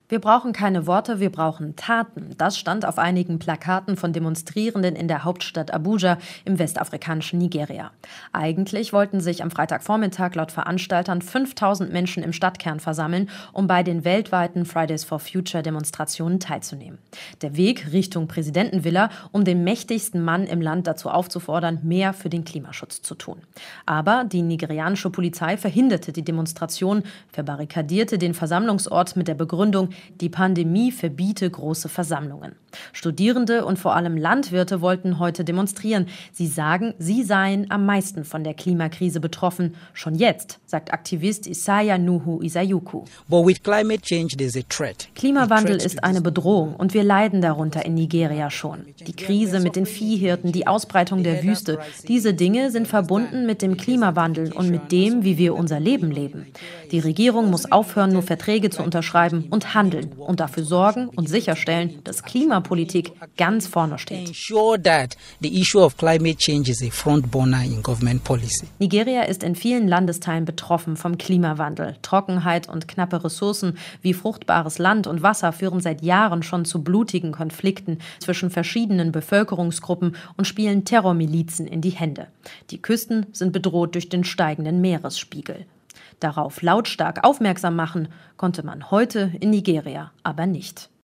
Wir brauchen keine Worte, wir brauchen Taten. Das stand auf einigen Plakaten von Demonstrierenden in der Hauptstadt Abuja im westafrikanischen Nigeria. Eigentlich wollten sich am Freitagvormittag laut Veranstaltern 5000 Menschen im Stadtkern versammeln, um bei den weltweiten Fridays for Future Demonstrationen teilzunehmen. Der Weg Richtung Präsidentenvilla, um den mächtigsten Mann im Land dazu aufzufordern, mehr für den Klimaschutz zu tun. Aber die nigerianische Polizei verhinderte die Demonstration, verbarrikadierte den Versammlungsort mit der Begründung, die Pandemie verbiete große Versammlungen. Studierende und vor allem Landwirte wollten heute demonstrieren. Sie sagen, sie seien am meisten von der Klimakrise betroffen. Schon jetzt, sagt Aktivist Isaiah Nuhu Isayuku. Klimawandel ist eine Bedrohung und wir leiden darunter in Nigeria schon. Die Krise mit den Viehhirten, die Ausbreitung der Wüste, diese Dinge sind verbunden mit dem Klimawandel und mit dem, wie wir unser Leben leben. Die Regierung muss aufhören, nur Verträge zu unterschreiben und handeln und dafür sorgen und sicherstellen, dass Klimapolitik ganz vorne steht. Nigeria ist in vielen Landesteilen betroffen vom Klimawandel. Trockenheit und knappe Ressourcen wie fruchtbares Land und Wasser führen seit Jahren schon zu blutigen Konflikten zwischen verschiedenen Bevölkerungsgruppen und spielen Terrormilizen in die Hände. Die Küsten sind bedroht durch den steigenden Meeresspiegel. Darauf lautstark aufmerksam machen konnte man heute in Nigeria aber nicht.